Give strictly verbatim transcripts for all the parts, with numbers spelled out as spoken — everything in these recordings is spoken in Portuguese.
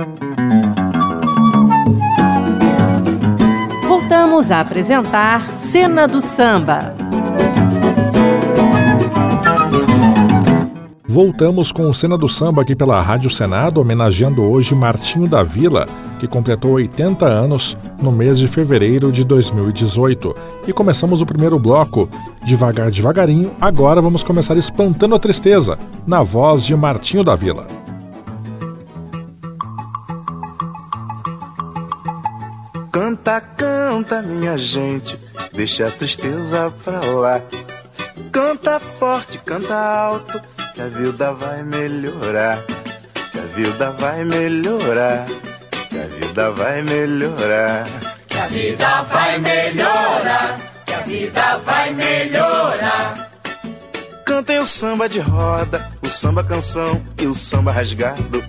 Voltamos a apresentar Cena do Samba. Voltamos com o Cena do Samba aqui pela Rádio Senado, homenageando hoje Martinho da Vila, que completou oitenta anos no mês de fevereiro de dois mil e dezoito. E começamos o primeiro bloco, devagar, devagarinho. Agora vamos começar espantando a tristeza, na voz de Martinho da Vila. Canta, canta, minha gente, deixa a tristeza pra lá. Canta forte, canta alto, que a vida vai melhorar. Que a vida vai melhorar. Que a vida vai melhorar. Que a vida vai melhorar. Que a vida vai melhorar. Cantem o samba de roda, o samba canção e o samba rasgado.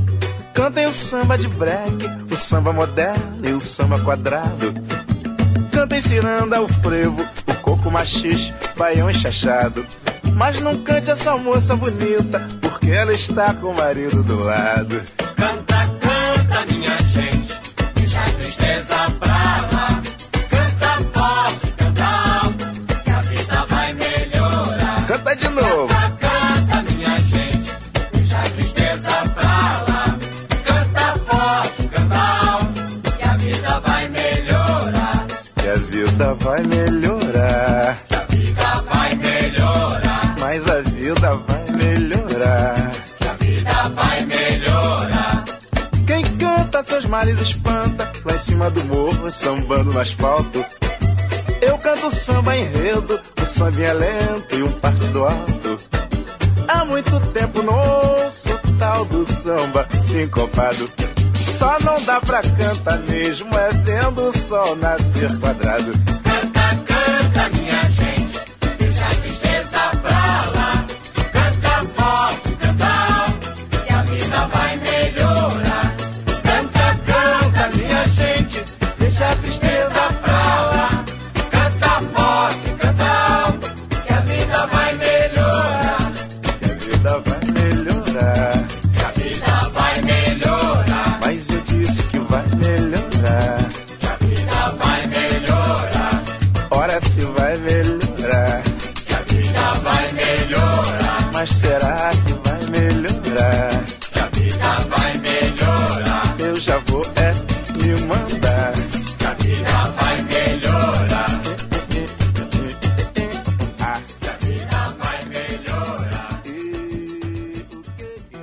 Cantem o samba de break, o samba moderno e o samba quadrado. Cantem ciranda, o frevo, o coco machixe, baião enxachado. Mas não cante essa moça bonita, porque ela está com o marido do lado. Canta, canta, minha gente, deixa a tristeza pra lá. Canta forte, canta alto, que a vida vai melhorar. Canta de novo. Canta, canta, minha gente, deixa a tristeza pra lá. Canta forte, canta alto, que a vida vai melhorar. Que a vida vai melhorar. Que a vida vai melhorar. Mas a vida vai melhorar. Que a vida vai melhorar. Quem canta seus males espanta, lá em cima do morro, sambando no asfalto. Eu canto samba enredo, o samba é lento e um partido alto. Há muito tempo não ouço o tal do samba sincopado. Só não dá pra cantar mesmo, é vendo o sol nascer quadrado. Canta, canta, minha gente, deixa a tristeza pra lá. Canta forte, canta alto, que a vida vai melhorar. Canta, canta, minha gente, deixa a tristeza pra lá. Canta forte, canta alto, que a vida vai melhorar. Que a vida vai melhorar. Que a vida vai melhorar. Mas eu disse que vai melhorar. Que a vida vai melhorar. Ora se vai melhorar. Que a vida vai melhorar. Mas será que vai melhorar? Que a vida vai melhorar. Eu já vou é me mandar. Que a vida vai melhorar. Ah, Que a vida vai melhorar. e o que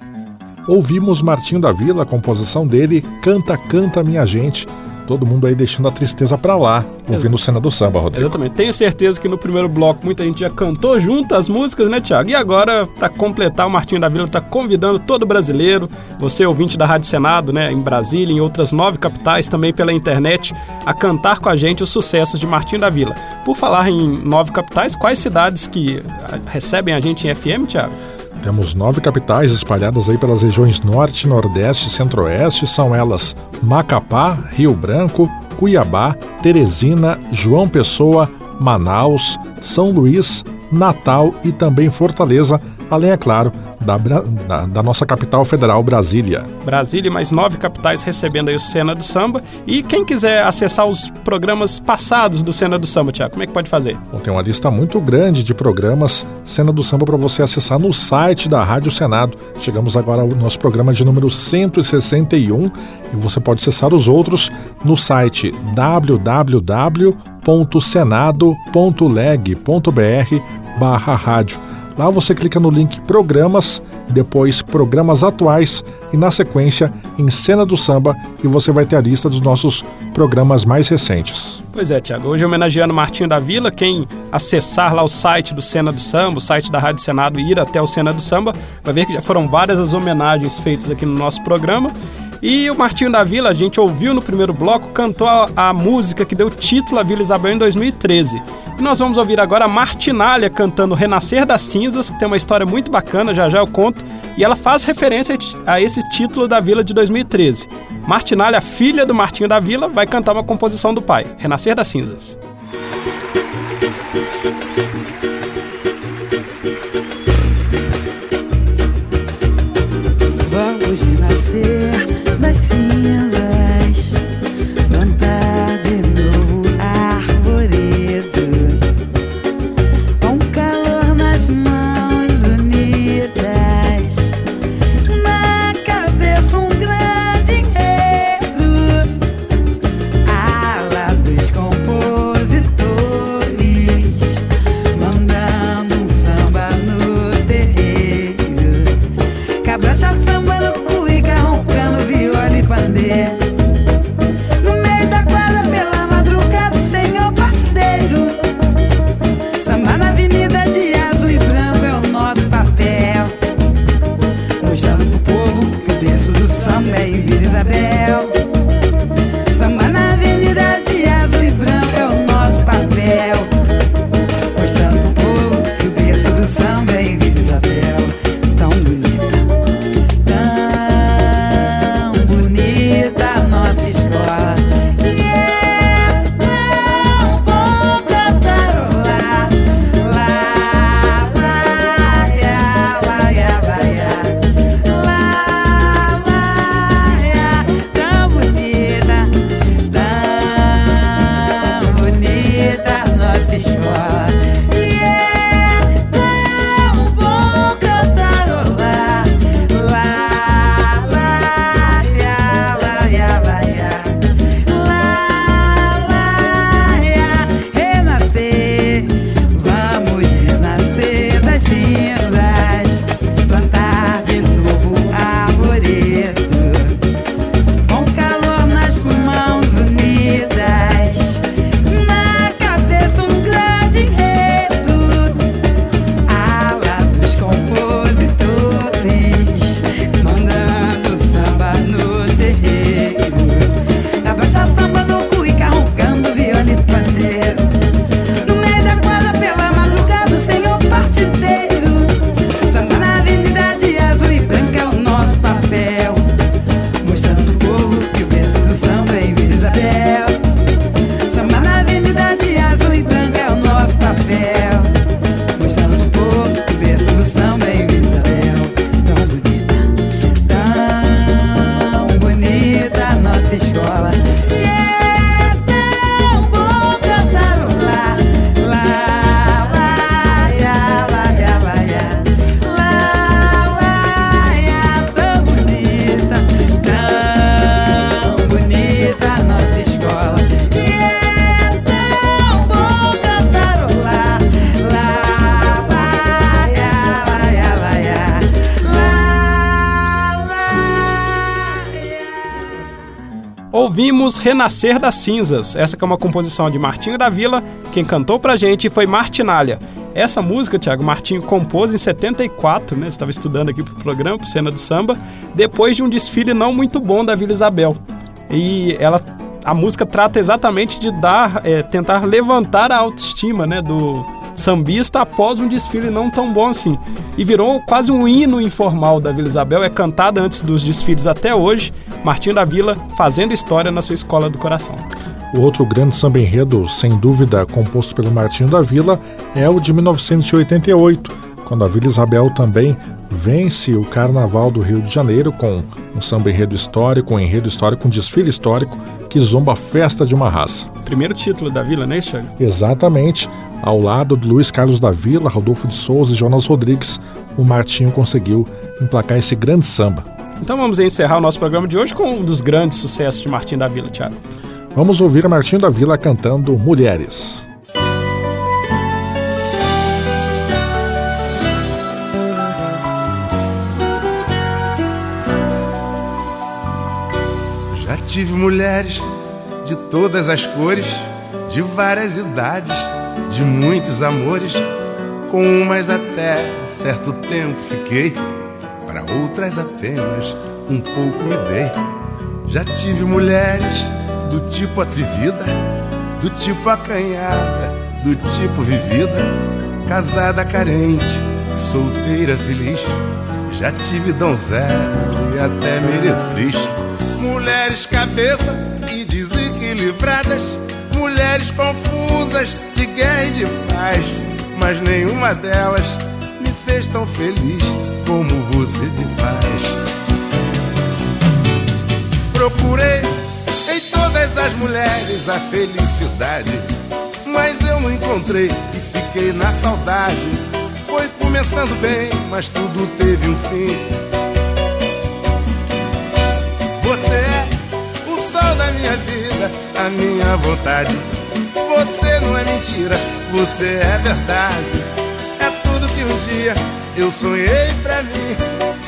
é? Ouvimos Martinho da Vila, a composição dele, Canta, Canta, Minha Gente. Todo mundo aí deixando a tristeza pra lá, ouvindo Cena do Samba, Rodrigo. Exatamente. Tenho certeza que no primeiro bloco muita gente já cantou junto as músicas, né, Thiago? E agora, para completar, o Martinho da Vila está convidando todo brasileiro, você ouvinte da Rádio Senado, né, em Brasília, em outras nove capitais, também pela internet, a cantar com a gente os sucessos de Martinho da Vila. Por falar em nove capitais, quais cidades que recebem a gente em F M, Thiago? Temos nove capitais espalhadas aí pelas regiões Norte, Nordeste e Centro-Oeste. São elas Macapá, Rio Branco, Cuiabá, Teresina, João Pessoa, Manaus, São Luís, Natal e também Fortaleza, além, é claro, da, da, da nossa capital federal, Brasília. Brasília e mais nove capitais recebendo aí o Cena do Samba. E quem quiser acessar os programas passados do Cena do Samba, Thiago, como é que pode fazer? Bom, tem uma lista muito grande de programas Cena do Samba para você acessar no site da Rádio Senado. Chegamos agora ao nosso programa de número cento e sessenta e um e você pode acessar os outros no site w w w ponto senado ponto leg ponto b r barra rádio. Lá você clica no link Programas, depois Programas Atuais e na sequência em Cena do Samba e você vai ter a lista dos nossos programas mais recentes. Pois é, Thiago, hoje homenageando Martinho da Vila, quem acessar lá o site do Cena do Samba, o site da Rádio Senado e ir até o Cena do Samba, vai ver que já foram várias as homenagens feitas aqui no nosso programa. E o Martinho da Vila, a gente ouviu no primeiro bloco, cantou a, a música que deu título à Vila Isabel em dois mil e treze. E nós vamos ouvir agora a Martinália cantando Renascer das Cinzas, que tem uma história muito bacana, já já eu conto, e ela faz referência a esse título da Vila de dois mil e treze. Martinália, filha do Martinho da Vila, vai cantar uma composição do pai, Renascer das Cinzas. Vamos renascer samba em Vila Isabel. Samba na avenida de azul e branco é o nosso papel, mostrando pro povo que o berço do samba é em Vila Isabel. Tão bonita, tão bonita a nossa escola. E é tão bom cantarolar. Lá, lá, ia, lá, ia, lá, ia. Lá, lá, ia. Tão bonita, tão bonita a nossa escola. E é tão bom cantarolar. Lá, lá, ia, lá, ia, lá, ia. Lá, lá, ia. Renascer, vamos renascer das cinzas, plantar de novo arvoredo, com calor nas mãos unidas, na cabeça um grande enredo, ala dos compositores, mandando samba no terreiro, abaixa samba no cuica, roncando viola e pandeiro, no meio da quadra pela madrugada o senhor partideiro. Samba na avenida de azul e branca é o nosso papel, mostrando pro povo que o berço do samba é em Vila Isabel. Samba na avenida de azul e branca é o nosso papel, mostrando pro povo que o berço do samba é em Vila Isabel. Tão bonita, tão bonita a nossa escola. E é tão bom cantarolar. Lá, lá, ia, lá, ia, lá, ia. Lá, lá, ia. Tão bonita, tão bonita a nossa escola. E é tão bom cantarolar. Lá, lá, ia, lá, ia, lá, ia. Lá, lá, ia. Ouvimos Renascer das Cinzas, essa que é uma composição de Martinho da Vila. Quem cantou pra gente foi Martinália. Essa música, Thiago, Martinho compôs em setenta e quatro, né? Você estava estudando aqui pro programa, pro Cena do Samba, depois de um desfile não muito bom da Vila Isabel. E ela, a música trata exatamente de dar, é, tentar levantar a autoestima, né, do sambista após um desfile não tão bom assim. E virou quase um hino informal da Vila Isabel, é cantada antes dos desfiles até hoje. Martinho da Vila fazendo história na sua escola do coração. O outro grande samba enredo, sem dúvida, composto pelo Martinho da Vila, é o de mil novecentos e oitenta e oito, quando a Vila Isabel também vence o Carnaval do Rio de Janeiro com um samba enredo histórico, um enredo histórico, um desfile histórico que zomba a festa de uma raça. Primeiro título da Vila, né, Thiago? Exatamente. Ao lado de Luiz Carlos da Vila, Rodolfo de Souza e Jonas Rodrigues, o Martinho conseguiu emplacar esse grande samba. Então vamos encerrar o nosso programa de hoje com um dos grandes sucessos de Martinho da Vila, Thiago. Vamos ouvir a Martinho da Vila cantando Mulheres. Já tive mulheres de todas as cores, de várias idades, de muitos amores. Com umas até certo tempo fiquei, para outras apenas um pouco me dei. Já tive mulheres do tipo atrevida, do tipo acanhada, do tipo vivida, casada carente, solteira feliz. Já tive donzela e até meretriz. Mulheres cabeça e desequilibradas, mulheres confusas de guerra e de paz, mas nenhuma delas me fez tão feliz como você me faz. Procurei em todas as mulheres a felicidade, mas eu não encontrei e fiquei na saudade. Foi começando bem, mas tudo teve um fim. Você é o sol da minha vida, a minha vontade. Você não é mentira, você é verdade. É tudo que um dia eu sonhei pra mim.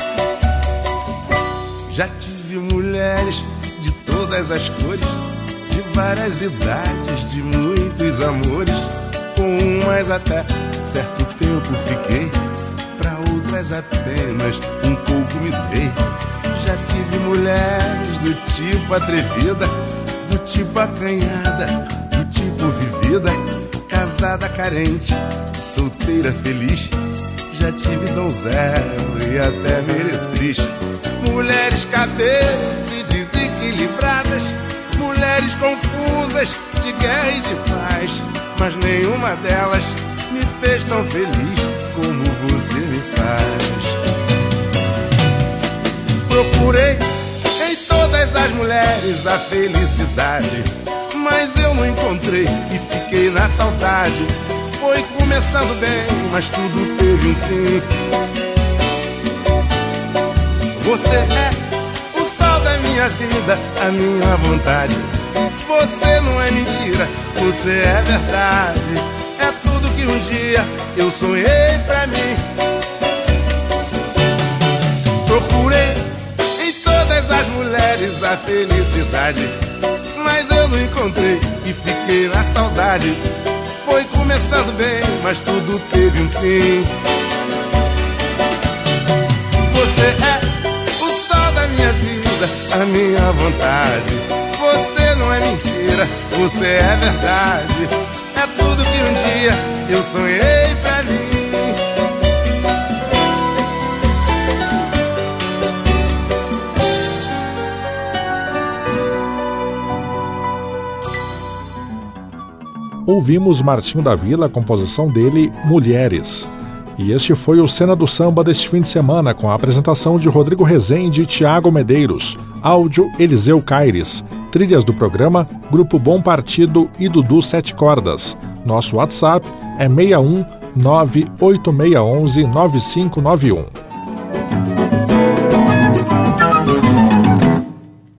Já tive mulheres de todas as cores, de várias idades, de muitos amores. Com umas até certo tempo fiquei, pra outras apenas um pouco me dei. Já tive mulheres do tipo atrevida, do tipo acanhada, do tipo vivida, casada carente, solteira feliz. Já tive donzela e até meretriz. Mulheres cadeiras e desequilibradas, mulheres confusas de guerra e de paz, mas nenhuma delas me fez tão feliz como você me faz. Procurei em todas as mulheres a felicidade, mas eu não encontrei e fiquei na saudade. Foi começando bem, mas tudo teve um fim. Você é o sol da minha vida, a minha vontade. Você não é mentira, você é verdade. É tudo que um dia eu sonhei pra mim. Procurei em todas as mulheres a felicidade, mas eu não encontrei e fiquei na saudade. Foi começando bem, mas tudo teve um fim. Você é o sol da minha vida, a minha vontade. Você não é mentira, você é verdade. É tudo que um dia eu sonhei pra mim. Ouvimos Martinho da Vila, a composição dele, Mulheres. E este foi o Cena do Samba deste fim de semana, com a apresentação de Rodrigo Rezende e Tiago Medeiros, áudio Eliseu Caires, trilhas do programa Grupo Bom Partido e Dudu Sete Cordas. Nosso WhatsApp é seis um nove oito seis um um nove cinco nove um.